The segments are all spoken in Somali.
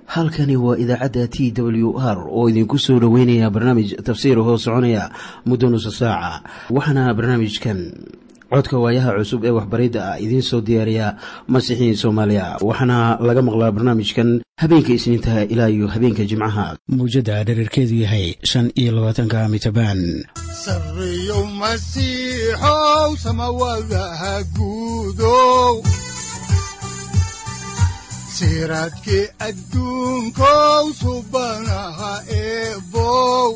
halkani waa idaacadda t w r oo idinku soo dhoweynaya barnaamij tafsiir hoo soconaya muddo nusa saaca waxaana barnaamijkan codka waayaha cusub ee waxbaridda ah idiin soo diyaariya masiixiin soomaaliya waxaana laga maqlaa barnaamijkan habeenka isniintaha ilaa iyo habeenka jimcaha mawjadda dhererkeedu yahay 25 mitabaan sarriyow masiixow samawadaha guudow siraadkii adduunkow subanaha eebow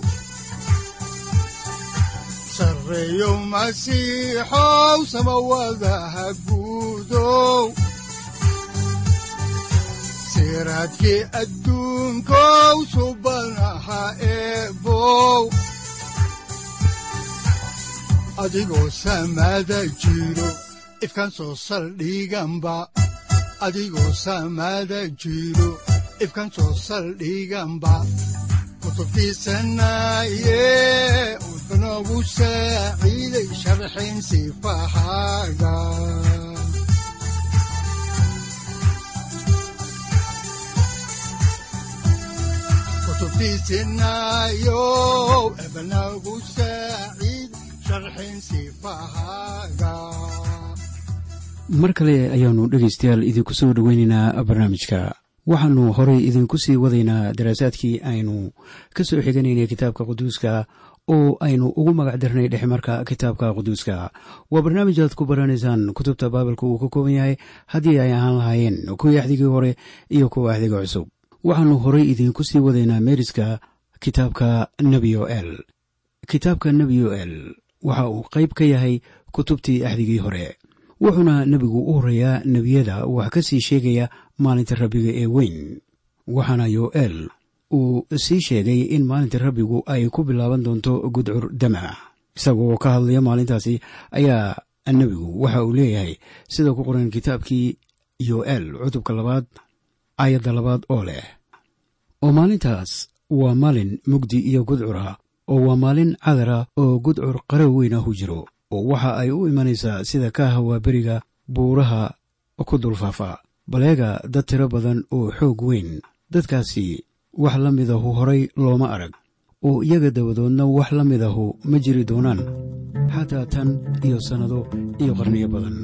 sarriyow masiixow samawadaha guudow siraadkii adduunkow subanaha eebow adigoo samada jiro ifkaan soo saldhiganba adigoo samada jiro ifkaan soo saldhiganba kutubtiisanaye wuxunogu saaciiday sharxin sifahaaga kutubtiisinayo ebnagu saaciid sharxin sifahaaga. mar kale ayaannu dhegaystayaal idinku soo dhoweynaynaa barnaamijka waxaannu horay idinku sii wadaynaa daraasaadkii aynu ka soo xiganaynay kitaabka quduuska oo aynu ugu magac darnay dhexmarka kitaabka quduuska waa barnaamij aad ku baranaysaan kutubta baibalka uu ka kooban yahay haddii ay ahaan lahaayeen kuwii axdigii hore iyo kuwa axdiga cusub waxaannu horay idinku sii wadaynaa meeriska kitaabka nebi yoel. kitaabka nebi yoel waxa uu qayb ka yahay kutubtii axdigii hore wuxuuna nebigu u horreeyaa nebiyada wax ka sii sheegaya maalinta rabbiga ee weyn waxaana yoel uu sii sheegay in maalinta rabbigu ay ku bilaaban doonto gudcur dama isagoo ka hadlaya maalintaasi ayaa nebigu waxa uu leeyahay sida ku qoran kitaabkii yoel cutubka 2 aayadda 2 oo leh oo maalintaas waa maalin mugdi iyo gudcura oo waa maalin cadara oo gudcur qara weyn ah u jiro oo waxa ay u imanaysaa sida ka hawaa beriga buuraha ku dulfaafa baleega dad tiro badan oo xoog weyn dadkaasi wax la midahu horay looma arag oo iyaga dabadoodna wax la midahu ma jiri doonaan xataa tan iyo sannado iyo qarniyo badan.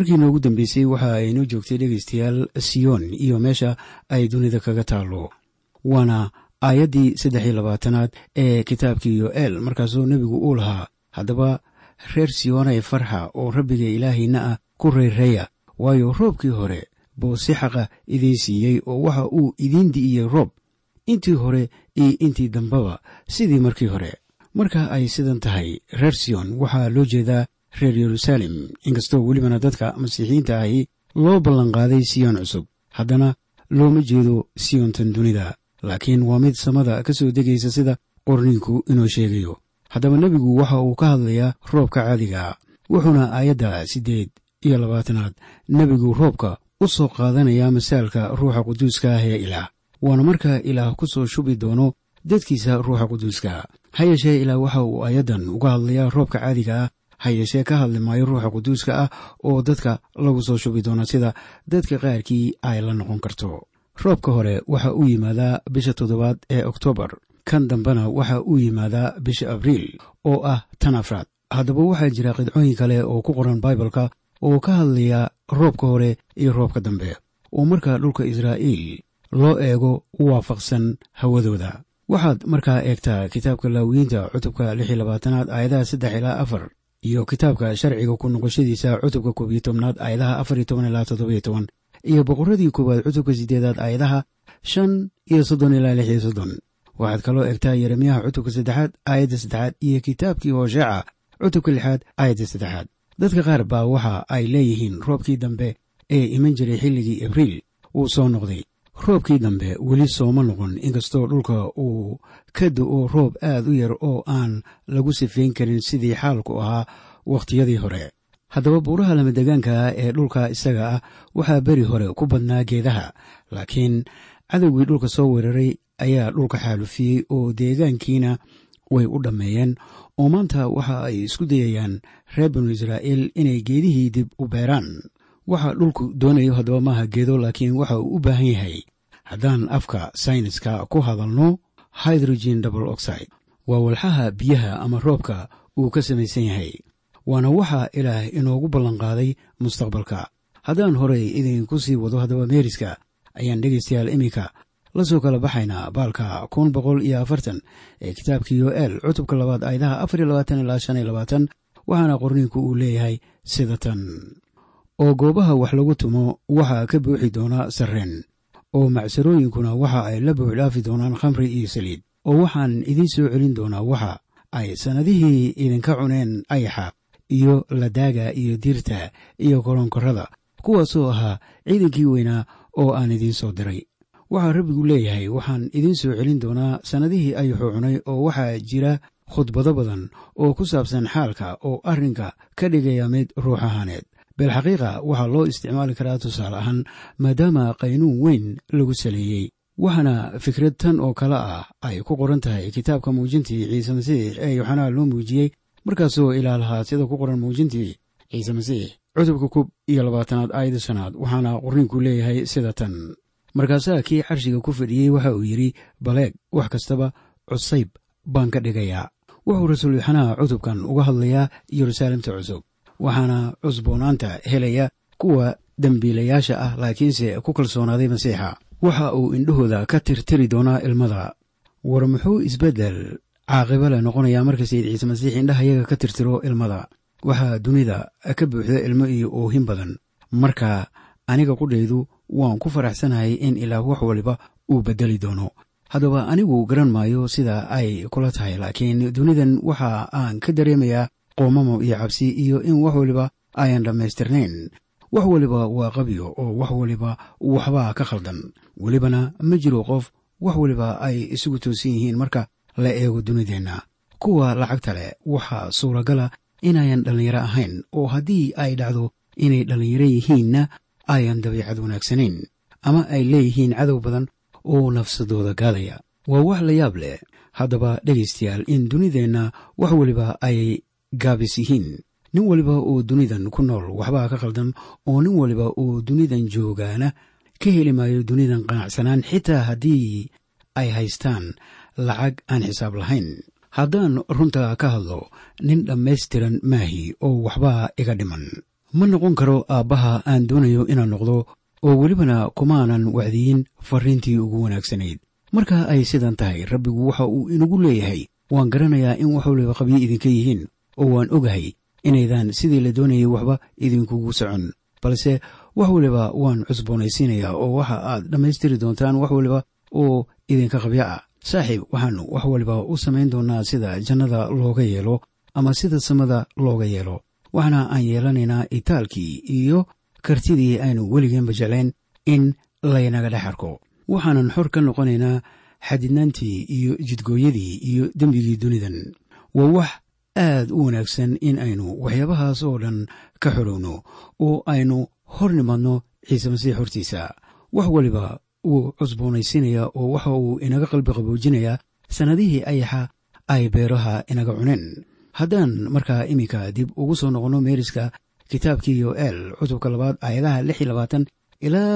markii noogu dambeysay waxa aynoo joogtay dhegaystayaal siyoon iyo meesha ay dunida kaga taallo, waana aayaddii 23aad ee kitaabkii yo'eel. markaasoo nebigu uu lahaa, haddaba reer siyoonay farxa oo rabbiga ilaahayna ah ku reereeya, waayo roobkii hore buu si xaqa idiin siiyey oo waxa uu idiin di'iyey roob intii hore iyo intii dambaba sidii markii hore. marka ay sidan tahay, reer siyoon waxaa loo jeedaa reer yeruusaalem, inkastoo welibana dadka masiixiyiinta ahi loo ballanqaaday siyoon cusub, haddana looma jeedo siyoontan dunida, laakiin waa mid samada ka soo degaysa sida qorniinku inoo sheegayo. haddaba nebigu waxa uu ka hadlayaa roobka caadiga, wuxuuna aayadda 28aad nebigu roobka u soo qaadanayaa masaalka ruuxa quduuska ah ee ilaah, waana markaa ilaah ku soo shubi doono dadkiisa ruuxa quduuska. ha yeeshee ilaah waxa uu aayaddan uga hadlayaa roobka caadiga ah, ha yeeshee ka hadli maayo ruuxa quduuska ah oo dadka lagu soo shubi doono sida dadka qaarkii ay la noqon karto. roobka hore waxa uu yimaadaa bisha 7 ee Oktoobar, kan dambena waxa uu yimaadaa bisha Abriil oo ah tan afraad. haddaba waxaa jira qidcooyin kale oo ku qoran Baibalka oo ka hadlaya roobka hore iyo roobka dambe, oo markaa dhulka Israa'iil loo eego u waafaqsan hawadooda. waxaad markaa eegtaa kitaabka Laawiyiinta cutubka 26aad aayadaha 3 ilaa 4 iyo kitaabka sharciga ku noqoshadiisa cutubka 11aad aayadaha 14 ilaa 17 iyo boqorradii koowaad cutubka 8aad aayadaha 5 iyo 30 ilaa 36. waxaad kaloo eegtaa Yeremiyaha cutubka 3aad aayadda 3 iyo kitaabkii Hosheeca cutubka 6aad aayadda 3. dadka qaar baa waxa ay leeyihiin roobkii dambe ee iman jiray xilligii Abriil uu soo noqday. roobkii dambe weli sooma noqon, inkastoo dhulka uu ka da'o roob aad u yar oo aan lagu sifayn karin sidii xaalku ahaa wakhtiyadii hore. haddaba buuraha lamadegaanka ee dhulka isaga ah waxaa beri hore ku badnaa geedaha, laakiin cadowgii dhulka soo weeraray ayaa dhulka xaalufiyey oo deegaankiina way u dhammeeyeen, oo maanta waxa ay isku dayayaan reer banu Israa'iil inay geedihii dib u beeraan. waxa dhulku doonayo haddaba maaha geedo, laakiin waxa uu u baahan yahay, haddaan afka sayniska ku hadalno, hydrogen double oxide. waa walxaha biyaha ama roobka uu ka samaysan yahay, waana waxa ilaah inoogu ballanqaaday mustaqbalka. haddaan horey idinku sii wado haddaba meeriska ayaan dhegaystayaal iminka la soo kala baxaynaa baalka 140 ee kitaabkii yo'eel cutubka 2 aayadaha 24 ilaa 25. waxaana qorniinku uu leeyahay sida tan: oo goobaha wax lagu tumo waxaa ka buuxi doona sarreen, oo macsarooyinkuna waxa ay la buuxdhaafi doonaan khamri iyo saliid, oo waxaan idiin soo celin doonaa waxa ay sannadihii idinka cuneen ayaxa iyo ladaaga iyo diirta iyo kolonkorrada, kuwaasoo ahaa ciidankii weynaa oo aan idiin soo diray. waxaa rabbigu leeyahay, waxaan idiin soo celin doonaa sannadihii ayaxuu cunay, oo waxaa jira khudbado badan oo ku saabsan xaalka oo arrinka ka dhigaya mid ruux ahaaneed. bilxaqiiqa waxaa loo isticmaali karaa tusaale ahaan, maadaama qaynuun weyn lagu saleeyey. waxaana fikrad tan oo kale ah ay ku qoran tahay kitaabka muujintii ciise masiix ee Yooxanaa loo muujiyey, markaasoo ilaa lahaa sida ku qoran muujintii ciise masiix cutubka 21aad aayadda 5. waxaana qorniinku leeyahay sida tan: markaasaa kii carshiga ku fadhiyey waxa uu yidhi, baleeg, wax kastaba cusayb baan ka dhigayaa. wuxuu rasuul Yooxanaa cutubkan uga hadlayaa Yeruusaalemta cusub, waxaana cusboonaanta helaya kuwa dembiilayaasha ah laakiinse ku kalsoonaaday masiixa. waxa uu indhahooda ka tirtiri doonaa ilmada. war muxuu isbeddel caaqiba leh noqonayaa marka sayid ciise masiix indhahayaga ka tirtiro ilmada. waxaa dunida ka buuxda ilmo iyo oohin badan, marka aniga qudhaydu waan ku faraxsanahay in ilaah wax waliba uu beddeli doono. haddaba anigu garan maayo sida ay kula tahay, laakiin dunidan waxa aan ka dareemayaa qoomamo iyo cabsi iyo in wax waliba ayan dhammaystirnayn. wax waliba waa qabyo oo wax waliba waxbaa ka khaldan, welibana ma jiro qof wax waliba ay isugu toosan yihiin marka la eego dunideenna. kuwa lacagta leh waxaa suuragala inayan dhallinyaro ahayn, oo haddii ay dhacdo inay dhallinyaro yihiinna ayan dabiicad wanaagsanayn, ama ay leeyihiin cadow badan oo nafsadooda gaadaya. waa wax la yaab leh haddaba dhegaystayaal in dunideenna wax waliba ay gaabis yihiin. nin waliba oo dunidan ku nool waxbaa ka khaldan, oo nin waliba oo dunidan joogaana ka heli maayo dunidan qanacsanaan, xitaa haddii ay haystaan lacag aan xisaab lahayn. haddaan runta ka hadlo, nin dhammaystiran maahi oo waxbaa iga dhiman. ma noqon karo aabbaha aan doonayo inaan noqdo, oo welibana kumaanan wacdiyin farriintii ugu wanaagsanayd. marka ay sidan tahay, rabbigu waxa uu inagu leeyahay, waan garanayaa in wax waliba qabyo idinka yihiin, oo waan ogahay inaydaan sidii la doonayay waxba idinkugu socon, balse wax waliba waan cusboonaysiinayaa oo waxa aad dhammaystiri doontaan wax waliba oo idinka qabyo ah. saaxiib, waxaannu wax waliba u samayn doonnaa sida jannada looga yeelo ama sida samada looga yeelo. waxaana aan yeelanaynaa itaalkii iyo kartidii aynu weligeenba jeclayn in laynaga dhex arko. waxaanan xor ka noqonaynaa xadidnaantii iyo jidgooyadii iyo dembigii dunidan. waa wax aad u wanaagsan in aynu waxyaabahaas oo dhan ka xorowno oo aynu hor nimadno ciise masiix hortiisa. wax waliba wuu cusboonaysiinayaa oo waxa uu inaga qalbi qaboojinayaa sannadihii ayaxa ay beeraha inaga cuneen. haddaan markaa iminka dib ugu soo noqonno meeriska kitaabkii yoel cutubka 2 aayadaha 26 ilaa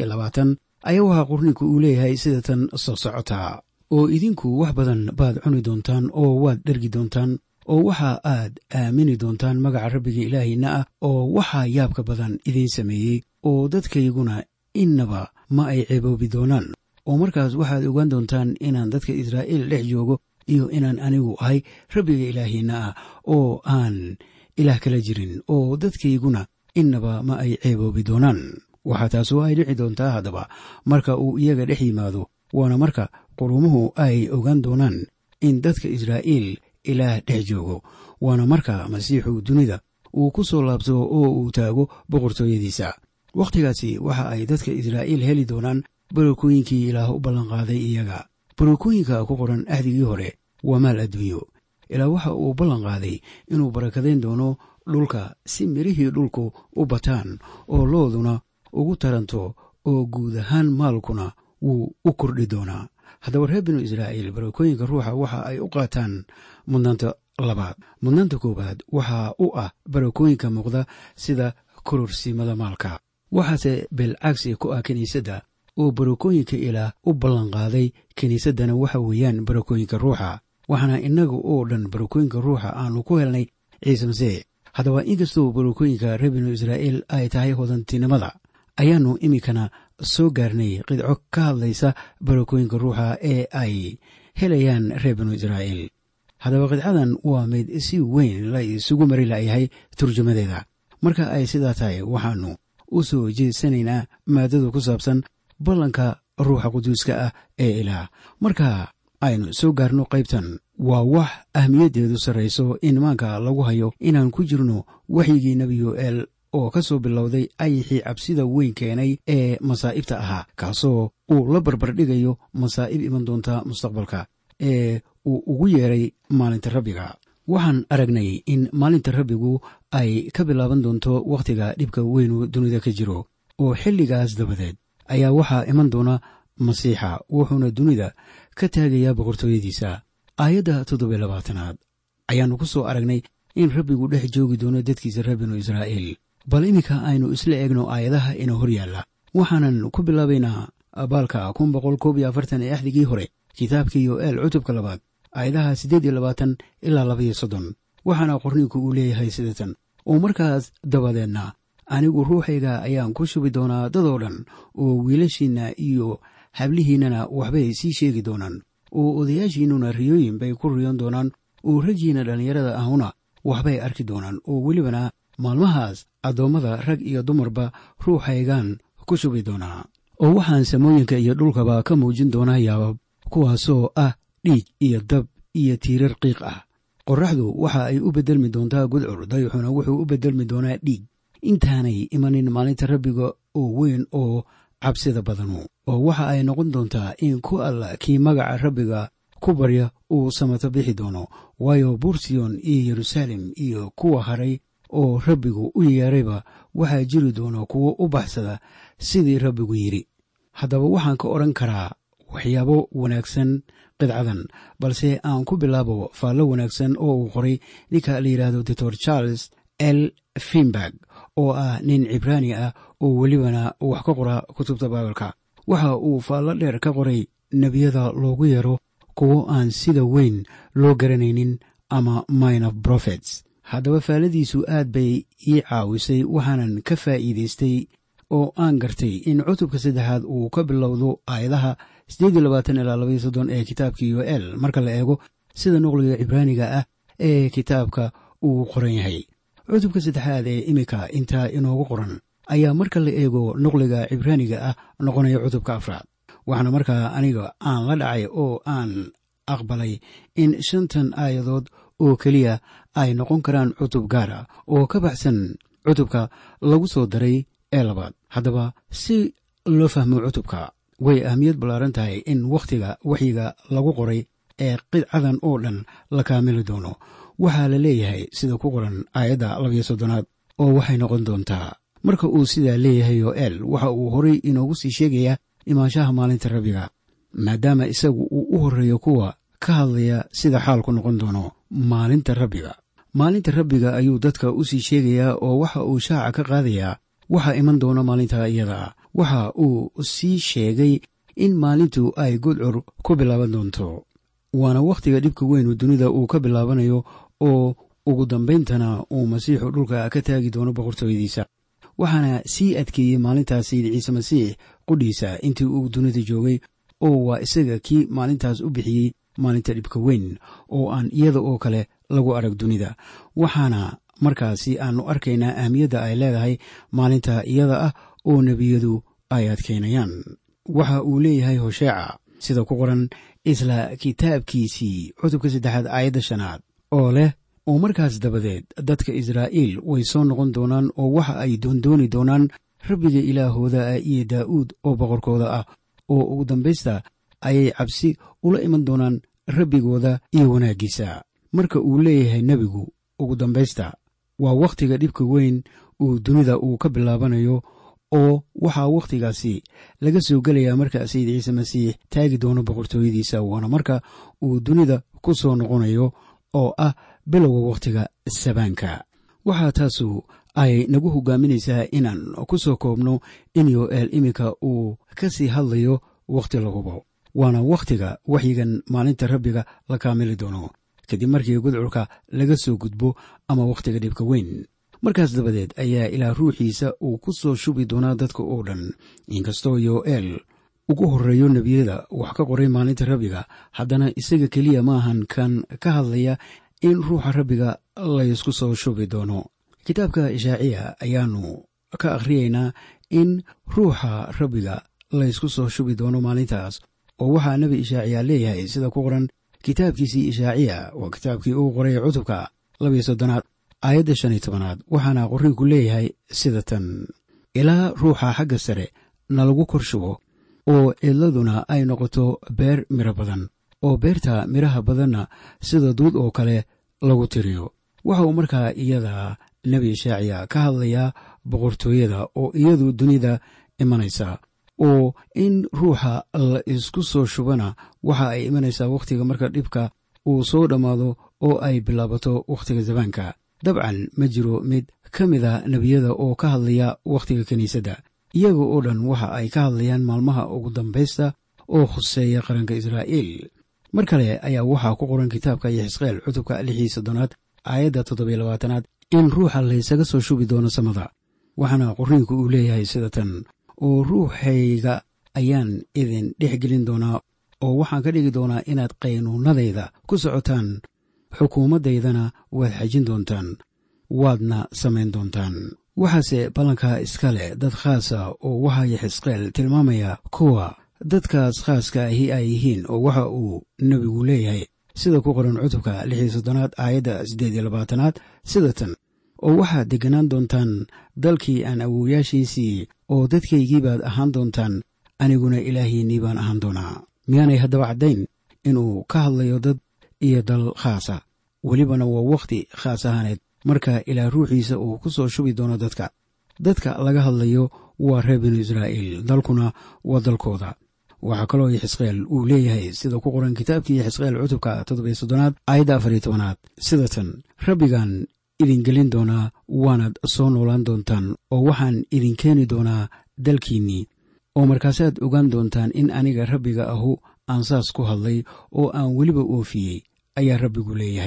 27 ayaa waxaa qorninku uu leeyahay sida tan soo socotaa: oo idinku wax badan baad cuni doontaan oo waad dhergi doontaan, oo waxa aad aamini doontaan magaca rabbiga ilaahiinna ah oo waxaa yaabka badan idiin sameeyey, oo dadkayguna innaba ma ay ceeboobi doonaan. oo markaas waxaad ogaan doontaan inaan dadka israa'iil dhex joogo iyo inaan anigu ahay rabbiga ilaahiinna ah oo aan ilaah kala jirin, oo dadkayguna innaba ma ay ceeboobi doonaan. waxaa taasoo ay dhici doontaa haddaba marka uu iyaga dhex yimaado, waana marka qurumuhu ay ogaan doonaan in dadka israa'iil ilaah dhex joogo, waana marka masiixu dunida uu ku soo laabto oo uu taago boqortooyadiisa. wakhtigaasi waxa ay dadka israa'iil heli doonaan barakooyinkii ilaah u ballanqaaday iyaga. barakooyinka ku qoran ahdigii hore waa maal adduunyo. ilaa waxa uu ballanqaaday inuu barakadayn doono dhulka si mirihii dhulku u bataan oo looduna ugu taranto, oo guud ahaan maalkuna wuu u kordhi doonaa. haddaba reer binu israa'iil barakooyinka ruuxa waxa ay u qaataan mudnaanta labaad. mudnaanta koowaad waxa u ah barakooyinka muuqda sida kororsiimada maalka. waxaase bilcagsi ku ah kiniisadda oo barakooyinka ilaah u ballanqaaday kiniisaddana waxa weeyaan barakooyinka ruuxa. waxaana innaga oo dhan barakooyinka ruuxa aanu ku helnay ciise masiix. haddaba inkastoo barakooyinka reer binu israa'iil ay tahay hodantinimada, ayaannu iminkana soo gaarnay qidco ka hadlaysa barakooyinka ruuxa ee ay helayaan reer binu israa'iil. haddaba qidcadan waa mid si weyn la isugu mari la'yahay turjumadeeda. marka ay sidaa tahay, waxaannu u soo jeedsanaynaa maaddada ku saabsan ballanka ruuxa quduuska ah ee ilaah. marka aynu soo gaarno qaybtan, waa wax ahmiyaddeedu sarrayso in maanka lagu hayo inaan ku jirno waxyigii nebi yoel oo ka soo bilowday ayixii cabsida weyn keenay ee masaa'ibta ahaa, kaasoo uu la barbardhigayo masaa'ib iman doonta mustaqbalka ee uu ugu yeedhay maalinta rabbiga. waxaan aragnay in maalinta rabbigu ay ka bilaaban doonto wakhtiga dhibka weynu dunida ka jiro, oo xilligaas dabadeed ayaa waxaa iman doona masiixa, wuxuuna dunida ka taagayaa boqortooyadiisa. aayadda 27 ayaannu ku soo aragnay in rabbigu dhex joogi doono dadkiisa reer binu israa'iil. bal iminka aynu isla eegno aayadaha ina hor yaalla. waxaanan ku bilaabaynaa baalka 141 ee axdigii hore kitaabkii yoel cutubka 2 aayadaha 28 ilaa 32. waxaana qorniinku uu leeyahay sidatan: oo markaas dabadeedna anigu ruuxayga ayaan ku shubi doonaa dadoo dhan, oo wiilashiinna iyo hablihiinnana waxbay sii sheegi doonaan, oo odayaashiinnuna riyooyin bay ku riyoon doonaan, oo raggiinna dhallinyarada ahuna waxbay arki doonaan, oo welibana maalmahaas addoommada rag iyo dumarba ruuxaygaan ku shubi doonaa. oo waxaan samooyinka iyo dhulkaba ka muujin doonaa yaabab, kuwaasoo ah dhiig iyo dab iyo tiirar qiiq ah. qorraxdu waxa ay u beddelmi doontaa gudcur, dayuxuna wuxuu u beddelmi doonaa dhiig, intaanay imanin maalinta rabbiga oo weyn oo cabsida badanu. oo waxa ay noqon doontaa in ku alla kii magaca rabbiga ku barya uu samato bixi doono, waayo buursiyon iyo yeruusaalem iyo kuwa haray oo rabbigu u yeerayba waxaa jiri doona kuwo u baxsada sidii rabbigu yidhi. haddaba waxaan ka odhan karaa waxyaabo wanaagsan qidcadan, balse aan ku bilaabo faallo wanaagsan oo uu qoray ninka la yidhaahdo doctor Charles L. Finberg, oo ah nin cibraani ah oo welibana wax ka qora kutubta baabalka. waxa uu faallo dheer ka qoray nebiyada loogu yeero kuwo aan sida weyn loo garanaynin ama minor prophets. haddaba faaladiisu aad bay ii caawisay, waxaanan ka faa'iidaystay oo aan gartay in cutubka 3 uu ka bilowdo aayadaha 28 ilaa 30 ee kitaabkii yoel marka la eego sida nuqliga cibraaniga ah ee kitaabka uu qoran yahay. cutubka 3 ee imika intaa inoogu qoran ayaa marka la eego nuqliga cibraaniga ah noqonaya cutubka 4. waxaana markaa aniga aan la dhacay oo aan aqbalay in 5 aayadood oo keliya ay noqon karaan cutub gaara oo ka baxsan cutubka lagu soo daray ee 2. haddaba si loo fahmo cutubka way ahmiyad ballaaran tahay in wakhtiga waxyiga lagu qoray ee qidcadan oo dhan la kaamili doono. waxaa la leeyahay sida ku qoran aayadda 32 oo waxay noqon doontaa. marka uu sidaa leeyahay yoel waxa uu horay inoogu sii sheegayaa imaanshaha maalinta rabbiga, maadaama isagu uu u horreeyo kuwa ka hadlaya sida xaalku noqon doono maalinta rabbiga. maalinta rabbiga ayuu dadka u sii sheegayaa oo waxa uu shaaca ka qaadayaa waxa iman doona maalinta iyada. waxa uu sii sheegay in maalintu ay gudcur ku bilaaban doonto, waana wakhtiga dhibka weynu dunida uu ka bilaabanayo oo ugu dambayntana uu masiixu dhulka ka taagi doono boqortooyadiisa. waxaana sii adkeeyey maalintaas sayid ciise masiix qudhiisa intii uu dunida joogay, oo waa isaga kii maalintaas u bixiyey maalinta dhibka weyn oo aan iyada oo kale lagu arag dunida. waxaana markaasi aanu arkaynaa ahmiyadda ay leedahay maalinta iyada ah oo nebiyadu ay adkaynayaan. waxa uu leeyahay hosheeca sida ku qoran isla kitaabkiisii cutubka 3 aayadda 5 oo leh, oo markaas dabadeed dadka Israa'iil way soo noqon doonaan oo waxa ay doondooni doonaan rabbiga ilaahooda ah iyo daa'uud oo boqorkooda ah, oo ugu dambaysta ayay cabsi ula iman doonaan rabbigooda iyo wanaaggiisa. marka uu leeyahay nebigu ugu dambaysta, waa wakhtiga dhibka weyn uu dunida uu ka bilaabanayo, oo waxaa wakhtigaasi laga soo gelayaa marka sayid ciise masiix taagi doono boqortooyadiisa, waana marka uu dunida ku soo noqonayo oo ah bilowga wakhtiga sabaanka. waxaa taasu ay nagu hogaaminaysaa inaan ku soo koobno in yoel imika uu ka sii hadlayo wakhti lagubo, waana wakhtiga waxyigan maalinta rabbiga la kaamili doono kadib markii gudcurka laga soo gudbo ama wakhtiga dhibka weyn. markaas dabadeed ayaa ilaah ruuxiisa uu ku soo shubi doonaa dadka oo dhan. inkastoo yoel ugu horreeyo nebiyada wax ka qoray maalinta rabbiga, haddana isaga keliya maahan kan ka hadlaya in ruuxa rabbiga laysku soo shubi doono. kitaabka ishaaciya ayaanu ka akhriyaynaa in ruuxa rabbiga laysku soo shubi doono maalintaas, oo waxaa nebi ishaaciya leeyahay sida ku qoran kitaabkiisii ishaaciya waa kitaabkii uu qoray cutubka 32 aayadda 15. waxaana qorriinku leeyahay sida tan, ilaa ruuxa xagga sare nalagu kor shubo oo cidladuna ay noqoto beer miro badan, oo beerta miraha badanna sida duud oo kale lagu tiriyo. waxa uu markaa iyada nebi ishaaciya ka hadlayaa boqortooyada oo iyadu dunida imanaysa, oo in ruuxa la isku soo shubana waxa ay imanaysaa wakhtiga marka dhibka uu soo dhammaado oo ay bilaabato wakhtiga zabaanka. dabcan ma jiro mid ka mida nebiyada oo ka hadlaya wakhtiga kiniisadda. iyaga oo dhan waxa ay ka hadlayaan maalmaha ugu dambaysta oo khuseeya qaranka Israa'iil. mar kale ayaa waxaa ku qoran kitaabka Yexisqeel cutubka 6 aayadda 27 in ruuxa laysaga soo shubi doono samada. waxaana qorriinku uu leeyahay sida tan, oo ruuxayga ayaan idin dhex gelin doonaa oo waxaan ka dhigi doonaa inaad qaynuunadayda ku socotaan, xukuumaddaydana waad xajin doontaan, waadna samayn doontaan. waxaase ballanka iska leh dad khaasa, oo waxaa Yexisqeel tilmaamaya kuwa dadkaas khaaska ahi ay yihiin, oo waxa uu nebigu leeyahay sida ku qoran cutubka 6 aayadda 28 sida tan, oo waxaad degganaan doontaan dalkii aan awowyaashiisii, oo dadkaygii baad ahaan doontaan, aniguna ilaahiinnii baan ahaan doonaa. miyaanay haddaba caddayn inuu ka hadlayo dad iyo dal khaasa? welibana waa wakhti khaas ahaaneed marka ilaah ruuxiisa uu ku soo shubi doono dadka. dadka laga hadlayo waa reer binu Israa'iil, dalkuna waa dalkooda. waxaa kaloo Yexisqeel uu leeyahay sida ku qoran kitaabkii Yexisqeel cutubka 7 aayadda 14 sida tan, rabbigaan idin gelin doonaa waanaad soo noolaan doontaan, oo waxaan idin keeni doonaa dalkiinnii, oo markaasaad ogaan doontaan in aniga rabbiga ahu aan saas ku hadlay oo aan weliba oofiyey, ayaa rabbigu leeyahay.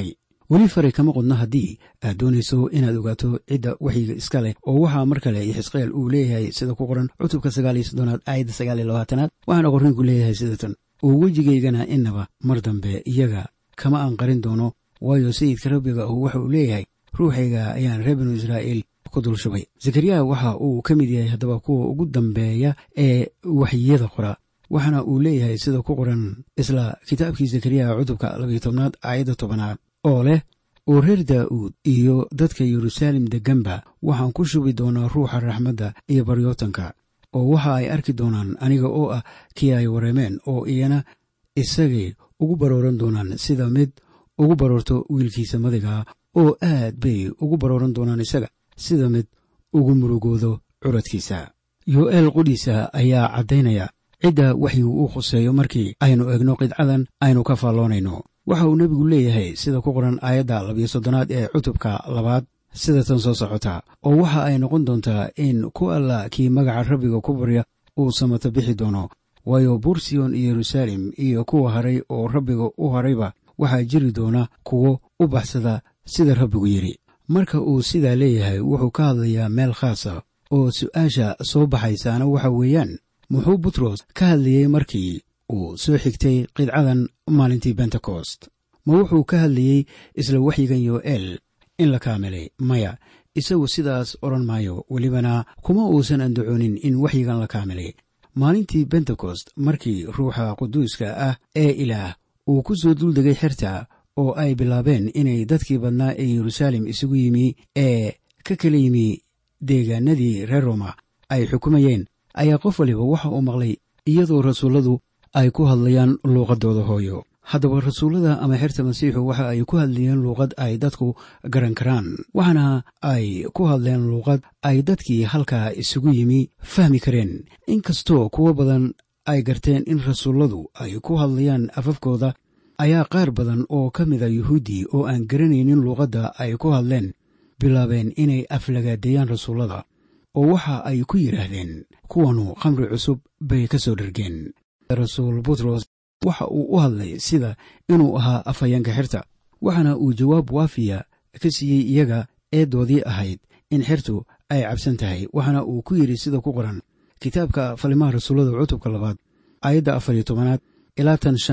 weli fare kama qodno haddii aad doonayso inaad ogaato cidda waxyiga iska leh oo waxaa mar kale xisqeel uu leeyahay sida ku qoran cutubka 30 aayadda 29 waxaana qorninku leeyahay sidatan oo wejigaygana innaba mar dambe iyaga kama aan qarin doono waayo sayidka rabbiga oo waxa uu leeyahay ruuxayga ayaan reer binu israa'iil ku dul shubay. zakariya waxa uu ka mid yahay haddaba kuwa ugu dambeeya ee waxyiyada qora waxaana uu leeyahay sida ku qoran isla kitaabkii zakariya cutubka 12 aayadda 10 oo leh oo reer daa'uud iyo dadka yeruusaalem deganba waxaan ku shubi doonaa ruuxa raxmadda iyo baryootanka oo waxa ay arki doonaan aniga oo ah kii ay wareemeen oo iyana isagay ugu barooran doonaan sida mid ugu baroorto wiilkiisa madiga oo aad bay ugu barooran doonaan isaga sida mid ugu murugoodo curadkiisa. yo'eel qudhiisa ayaa caddaynaya cidda waxyigu uu khuseeyo markii aynu egno qidcadan aynu ka faalloonayno. waxa uu nebigu leeyahay sida ku qoran aayadda 12 ee cutubka 2 sida tan soo socota oo waxa ay noqon doontaa in ku alla kii magaca rabbiga ku barya uu samato bixi doono waayo bursiyon iyo yeruusaalem iyo kuwa haray oo rabbiga u harayba waxaa jiri doona kuwo u baxsada sida rabbigu yidhi. marka uu sidaa leeyahay wuxuu ka hadlayaa meel khaasa oo su'aasha soo baxaysaana waxa weeyaan muxuu butros ka hadlayey markii uu soo xigtay qidcadan maalintii bentekost? ma wuxuu ka hadlayey isla waxyigan yo'eel in la kaamilay? maya, isagu sidaas odhan maayo, welibana kuma uusan andacoonin in waxyigan la kaamilay. maalintii bentekost markii ruuxa quduuska ah ee ilaah uu ku soo duldegay xerta oo ay bilaabeen inay dadkii badnaa ee yeruusaalem isugu yimi ee ka kala yimi deegaanadii reer roma ay xukumayeen ayaa qof waliba waxa uu maqlay iyadoo rasuulladu ay ku hadlayaan luuqaddooda hooyo. haddaba rasuullada ama xerta masiixu waxa ay ku hadlayeen luuqad ay dadku garan karaan, waxaana ay ku hadleen luuqad ay dadkii halkaa isugu yimi fahmi kareen. inkastoo kuwo badan ay garteen in rasuulladu ay ku hadlayaan afafkooda ayaa qaar badan oo ka mida yuhuuddii oo aan garanaynin luuqadda ay ku hadleen bilaabeen inay aflagaadeeyaan rasuullada oo waxa ay ku yidhaahdeen kuwanu khamri cusub bay ka soo dhargeen. rasuul butros waxa uu u hadlay sida inuu ahaa afhayeenka xerta, waxaana uu jawaab waafiya ka siiyey iyaga eedoodii ahayd in xertu ay cabsan tahay. waxaana uu ku yidhi sida ku qoran kitaabka falimaha rasuullada cutubka 2 aayadda 14 ilaa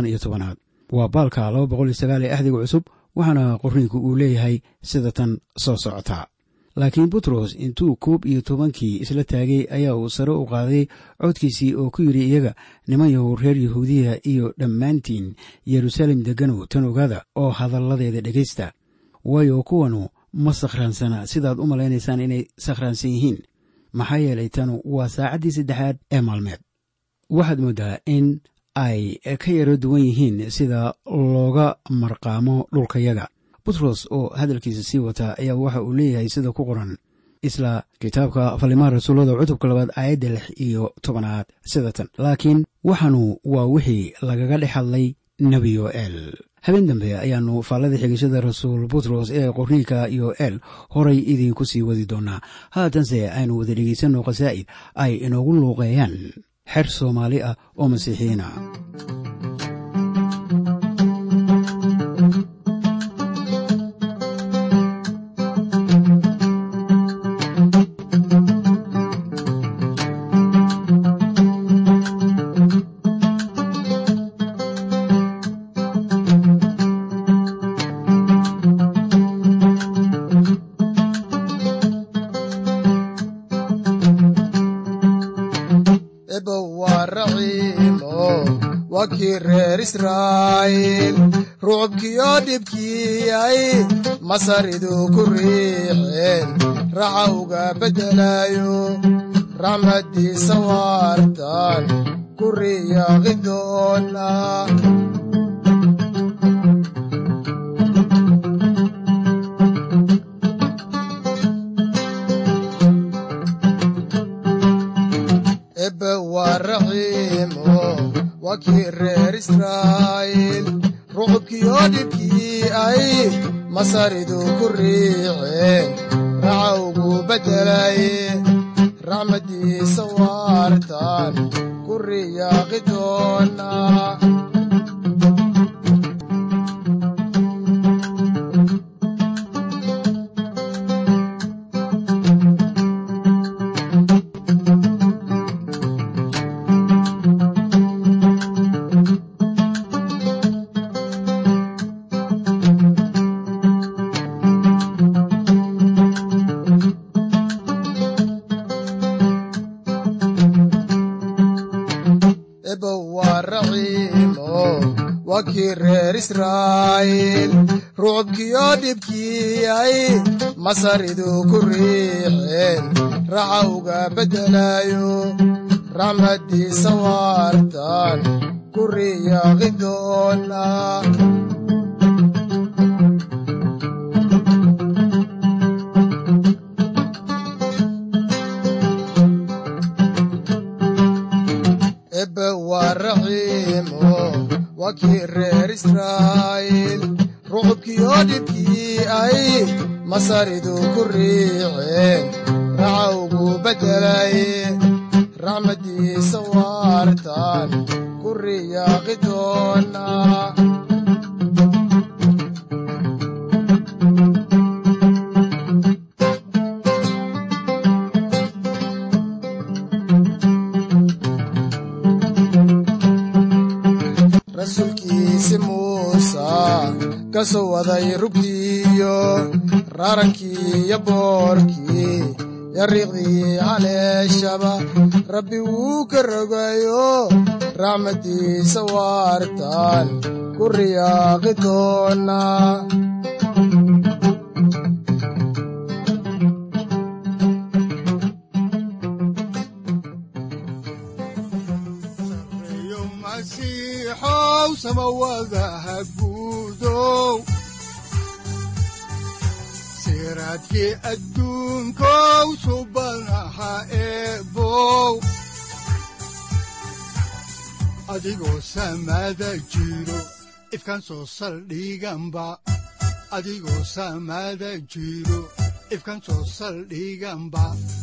15 waa baalka 209 ee ahdiga cusub, waxaana qorniinku uu leeyahay sida tan soo socota. laakiin butros intuu 11 isla taagay ayaa uu sare u qaaday codkiisii oo ku yidhi iyaga, niman yahow reer yahuudiya iyo dhammaantiin yeruusaalem deganow tan ogaada oo hadalladeeda dhegaysta, waayo kuwanu ma sakhraansana sidaad u malaynaysaan inay sakhraansan yihiin. maxaa yeelay tanu waa saacaddii 3aad ee maalmeed. waxaad mooddaa in ay ka yaro duwan yihiin sida looga marqaamo dhulkayaga. butros oo hadalkiisa sii wata ayaa waxa uu leeyahay sida ku qoran isla kitaabka falimaha rasuullada cutubka 2 aayadda 16 sida tan, laakiin waxaanu waa wixii lagaga dhex hadlay nebi yo'eel. habeen dambe ayaannu faallada xigashada rasuul butros ee qorniinka yo'eel horay idiinku sii wadi doonaa. haatanse aynu wada dhegaysanno qasaa'id ay inoogu luuqeeyaan xer soomaali ah oo masiixiyiina. reer israa'iil rucubkiyo dhibkii ay masaridu ku riixeen raxa uga beddelayo raxmaddiisa waartan ku riyaaqi doona. ebbe waa raxiimo wakii reer israa'iil rucubkiyo dhibkii ay masaridu ku riixeen raxa ugu beddelaye raxmaddiisa waartan ku riyaaqi doona. kii reer israa'iil rucubkiyo dhibkii ay masaridu ku riixeen raxa uga beddelayo raxmaddiisa waartan ku riyaaqi doona ebbe waa raxiimo waa kii reer israa'iil rucubkiyo dhibkii ay masaridu ku riixeen raxa ugu beddelay raxmaddiisa waartan ku riyaaqi doona rasuulkiisi muusa ka soo waday rugtiyo raarankii iyo boorkii yariiqdii haleeshaba rabbi wuu ka rogayo raxmaddiisa waartan ku riyaaqi doona samawadaha guudow siraadkii adduunkow subanaha eebow adigoo samada jiro ifkaan soo saldhiganba adigoo samada jiro ifkaan soo saldhiganba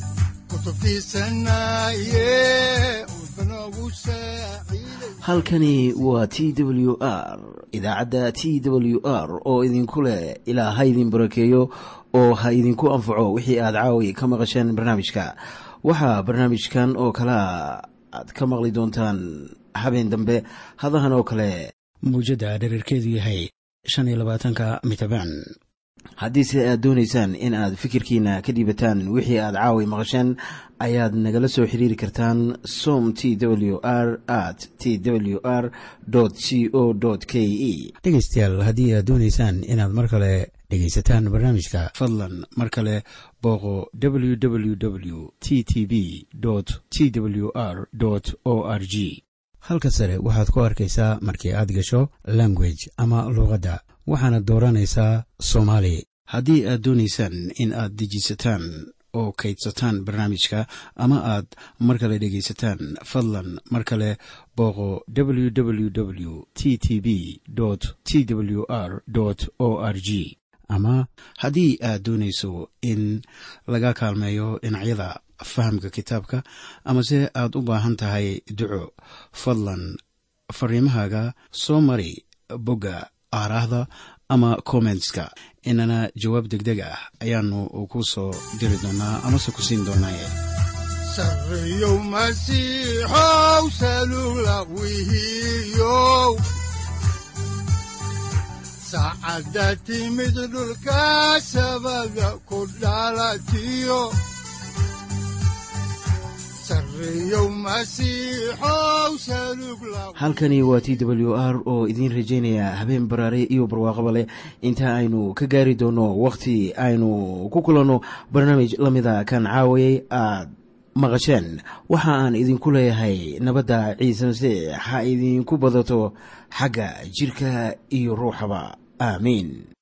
halkani waa t w r idaacadda t w r oo idinku leh ilaa ha idin barakeeyo oo ha idinku anfaco wixii aad caawi ka maqasheen barnaamijka waxaa barnaamijkan oo kalea aad ka maqli doontaan habeen dambe hadahan oo kale mawjadda dhererkeedu yahay 25 mitrbaan haddiise aad doonaysaan in aad fikirkiina ka dhiibataan wixii aad caawi maqasheen ayaad nagala soo xiriiri kartaan som t w r at t w r c o k e dhegaystayaal haddii aad doonaysaan inaad mar kale dhegaysataan barnaamijka fadlan mar kale booqo www t t b t w r o r g halka sare waxaad ku arkaysaa markii aad gasho language ama luuqadda waxaana dooranaysaa soomaali haddii aad doonaysaan in aad dejisataan oo kaydsataan barnaamijka ama aad mar kale dhegaysataan fadlan mar kale booqo www t t b t w r o r g ama haddii aad doonayso in laga kaalmeeyo dhinacyada fahamka kitaabka amase aad u baahan tahay duco fadlan fariimahaaga soo mari bogga aaraahda ama commentska inana jawaab degdeg ah ayaanu ku soo diri doonaa amase ku siin doonaaye sarreyow masiixow salugla wihiyow saacadda timid dhulka sabada ku dhalatiyo halkani waa t w r oo idiin rajaynaya habeen baraare iyo barwaaqaba leh inta aynu ka gaari doono wakhti aynu ku kulanno barnaamij la mida kan caawayay aad maqasheen waxa aan idinku leeyahay nabadda ciise masiix ha idinku badato xagga jidhka iyo ruuxaba aamiin.